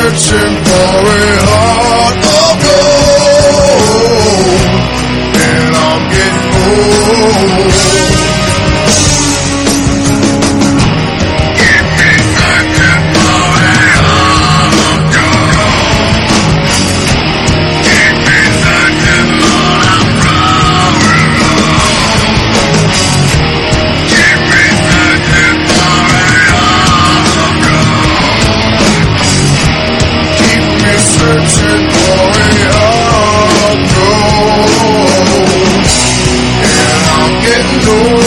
searching for a heart of gold, and I'm getting old. Keep me searching for a heart of gold. Keep me searching for a growing old. Keep me searching for a heart of gold. Keep me searching for a heart of gold, and I'm getting old.